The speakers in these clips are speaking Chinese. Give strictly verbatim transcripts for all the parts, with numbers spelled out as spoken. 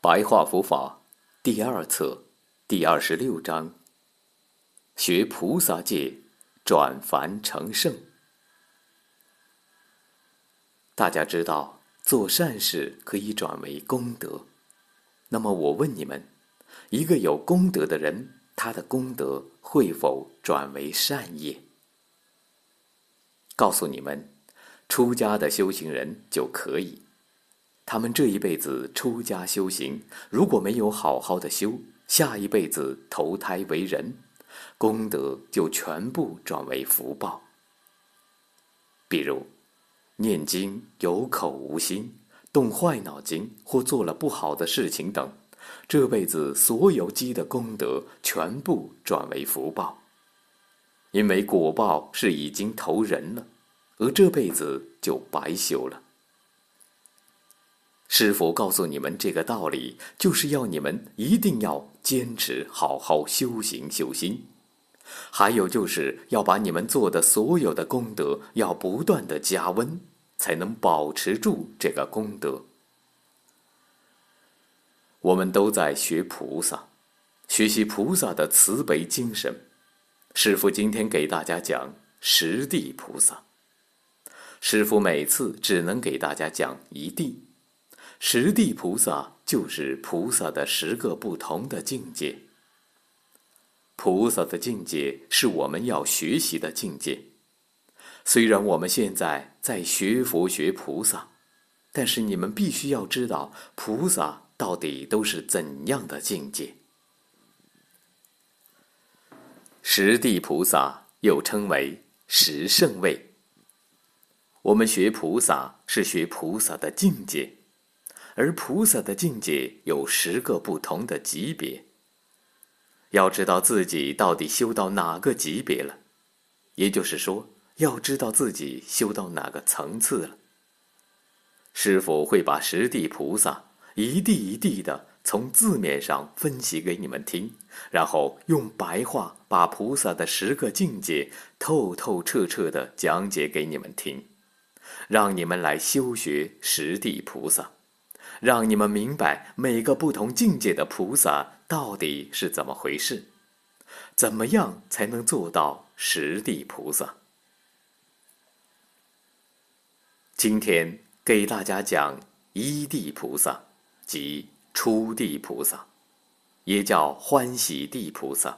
白话佛法第二册第二十六章：学菩萨戒，转凡成圣。大家知道，做善事可以转为功德。那么我问你们，一个有功德的人，他的功德会否转为善业？告诉你们，出家的修行人就可以。他们这一辈子出家修行，如果没有好好的修，下一辈子投胎为人，功德就全部转为福报。比如，念经有口无心，动坏脑筋或做了不好的事情等，这辈子所有积的功德全部转为福报，因为果报是已经投人了，而这辈子就白修了。师父告诉你们这个道理，就是要你们一定要坚持好好修行修心，还有就是要把你们做的所有的功德要不断的加温，才能保持住这个功德。我们都在学菩萨，学习菩萨的慈悲精神。师父今天给大家讲十地菩萨。师父每次只能给大家讲一地。十地菩萨就是菩萨的十个不同的境界。菩萨的境界是我们要学习的境界。虽然我们现在在学佛学菩萨，但是你们必须要知道菩萨到底都是怎样的境界。十地菩萨又称为十圣位。我们学菩萨是学菩萨的境界，而菩萨的境界有十个不同的级别。要知道自己到底修到哪个级别了，也就是说，要知道自己修到哪个层次了。师父会把十地菩萨一地一地的从字面上分析给你们听，然后用白话把菩萨的十个境界透透彻彻的讲解给你们听，让你们来修学十地菩萨，让你们明白每个不同境界的菩萨到底是怎么回事，怎么样才能做到十地菩萨。今天给大家讲一地菩萨，即初地菩萨，也叫欢喜地菩萨。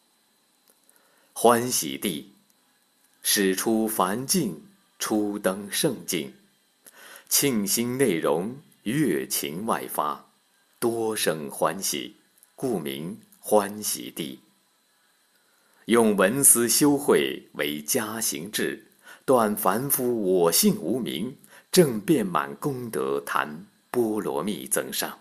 欢喜地，始出凡境，初登圣境，庆心内容，乐情外发，多生欢喜，故名欢喜地。用文思修慧为加行智，断凡夫我性无明，正遍满功德谈波罗蜜增上。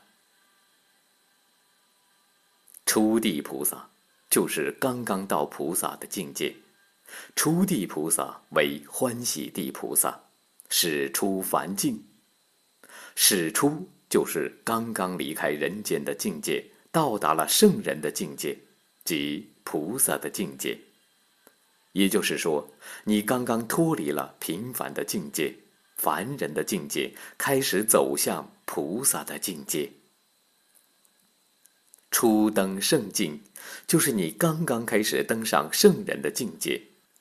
初地菩萨就是刚刚到菩萨的境界，初地菩萨为欢喜地菩萨，始出凡境。始出就是刚刚离开人间的境界，到达了圣人的境界，即菩萨的境界。也就是说，你刚刚脱离了平凡的境界，凡人的境界，开始走向菩萨的境界。初登圣境，就是你刚刚开始登上圣人的境界。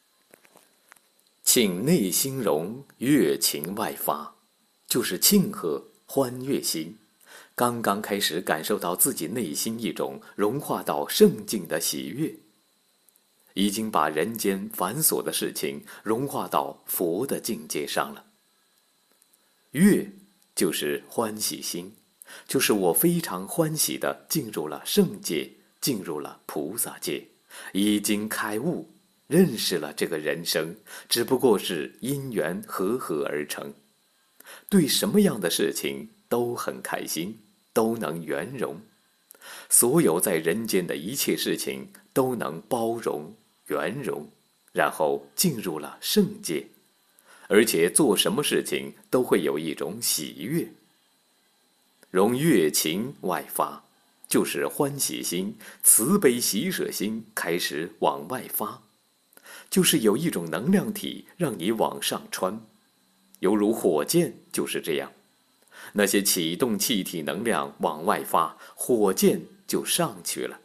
庆内心容，乐情外发，就是庆贺欢悦心，刚刚开始感受到自己内心一种融化到圣境的喜悦，已经把人间繁琐的事情融化到佛的境界上了。悦就是欢喜心，就是我非常欢喜地进入了圣界，进入了菩萨界，已经开悟，认识了这个人生只不过是因缘和合而成，对什么样的事情都很开心，都能圆融，所有在人间的一切事情都能包容圆融，然后进入了圣界，而且做什么事情都会有一种喜悦。容乐情外发，就是欢喜心、慈悲喜舍心开始往外发，就是有一种能量体让你往上穿，犹如火箭就是这样。 那些启动气体能量往外发，火箭就上去了。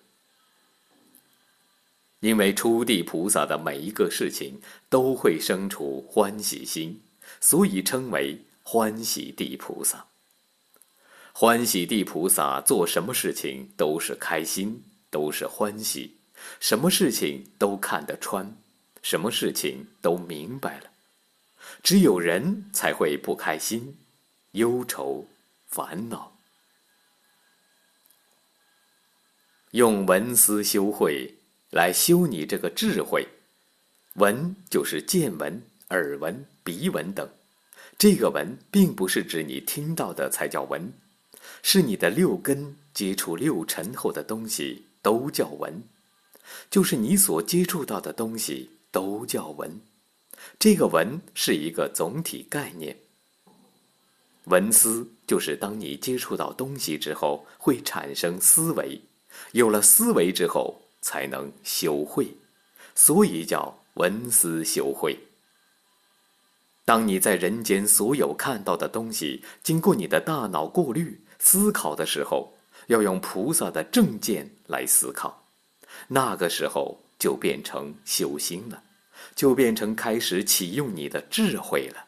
因为初地菩萨的每一个事情都会生出欢喜心，所以称为欢喜地菩萨。欢喜地菩萨做什么事情都是开心，都是欢喜，什么事情都看得穿，什么事情都明白了。只有人才会不开心、忧愁、烦恼。用闻思修慧来修你这个智慧。闻就是见闻、耳闻、鼻闻等，这个闻并不是指你听到的才叫闻，是你的六根接触六尘后的东西都叫闻，就是你所接触到的东西都叫闻。这个闻是一个总体概念。闻思就是当你接触到东西之后会产生思维，有了思维之后才能修慧，所以叫闻思修慧。当你在人间所有看到的东西经过你的大脑过滤思考的时候，要用菩萨的正见来思考，那个时候就变成修心了，就变成开始启用你的智慧了。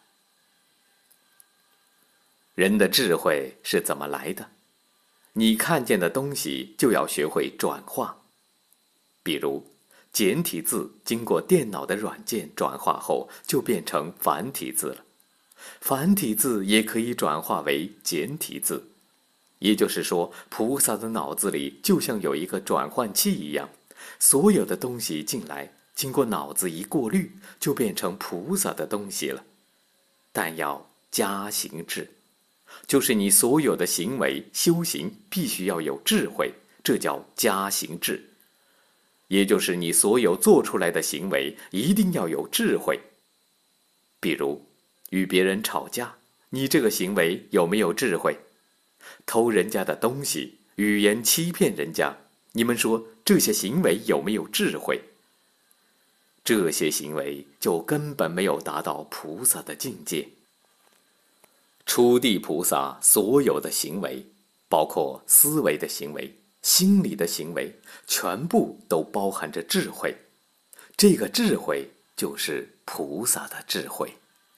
人的智慧是怎么来的？你看见的东西就要学会转化。比如简体字经过电脑的软件转化后就变成繁体字了，繁体字也可以转化为简体字。也就是说，菩萨的脑子里就像有一个转换器一样，所有的东西进来经过脑子一过滤就变成菩萨的东西了。但要加行智，就是你所有的行为修行必须要有智慧，这叫加行智。也就是你所有做出来的行为一定要有智慧。比如与别人吵架，你这个行为有没有智慧？偷人家的东西，语言欺骗人家，你们说这些行为有没有智慧？这些行为就根本没有达到菩萨的境界。初地菩萨所有的行为，包括思维的行为、心理的行为，全部都包含着智慧。这个智慧就是菩萨的智慧。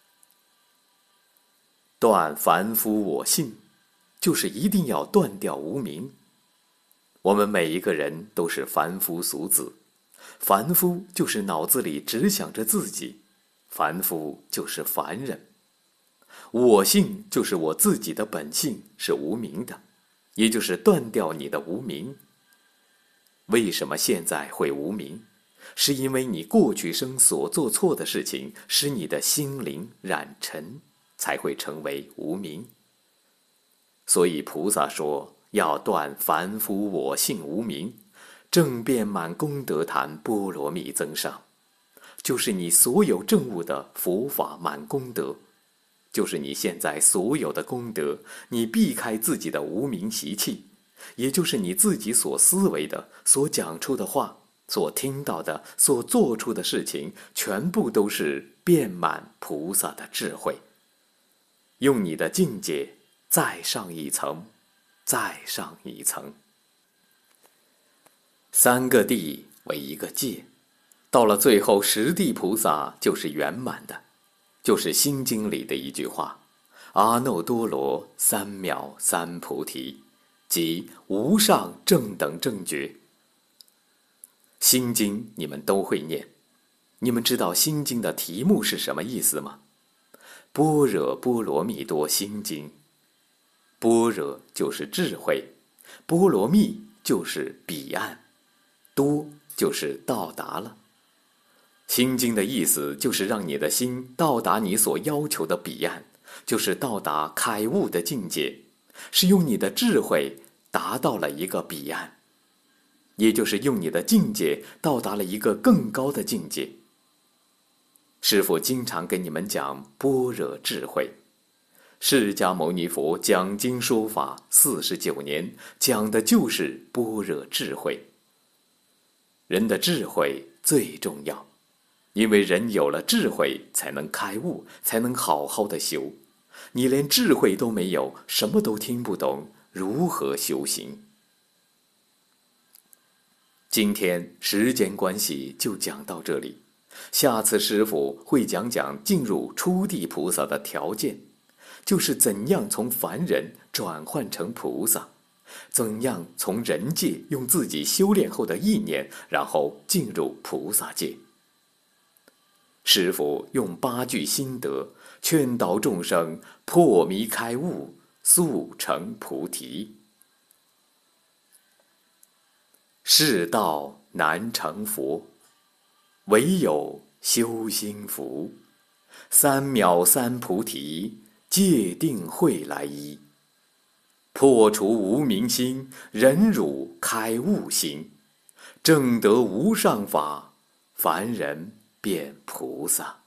断凡夫我性，就是一定要断掉无明。我们每一个人都是凡夫俗子，凡夫就是脑子里只想着自己，凡夫就是凡人。我性就是我自己的本性，是无明的，也就是断掉你的无明。为什么现在会无明？是因为你过去生所做错的事情使你的心灵染尘，才会成为无明。所以菩萨说要断凡夫我性无明，正遍满功德坛波罗蜜增上，就是你所有证悟的佛法满功德，就是你现在所有的功德，你避开自己的无明习气，也就是你自己所思维的、所讲出的话、所听到的、所做出的事情，全部都是遍满菩萨的智慧。用你的境界再上一层，再上一层。三个地为一个界，到了最后十地菩萨就是圆满的，就是心经里的一句话：阿耨多罗三藐三菩提，即无上正等正觉。心经你们都会念，你们知道心经的题目是什么意思吗？般若波罗蜜多心经。般若就是智慧，波罗蜜就是彼岸，多就是到达了。心经的意思就是让你的心到达你所要求的彼岸，就是到达开悟的境界，是用你的智慧达到了一个彼岸，也就是用你的境界到达了一个更高的境界。师父经常跟你们讲般若智慧，释迦牟尼佛讲经说法四十九年，讲的就是般若智慧。人的智慧最重要，因为人有了智慧才能开悟，才能好好的修。 你连智慧都没有，什么都听不懂，如何修行？今天时间关系就讲到这里，下次师父会讲讲进入初地菩萨的条件，就是怎样从凡人转换成菩萨，怎样从人界用自己修炼后的意念，然后进入菩萨界。师父用八句心得劝导众生破迷开悟，速成菩提。世道难成佛，唯有修心福。三藐三菩提，戒定慧来依。破除无明心，忍辱开悟心。正得无上法，凡人变菩萨。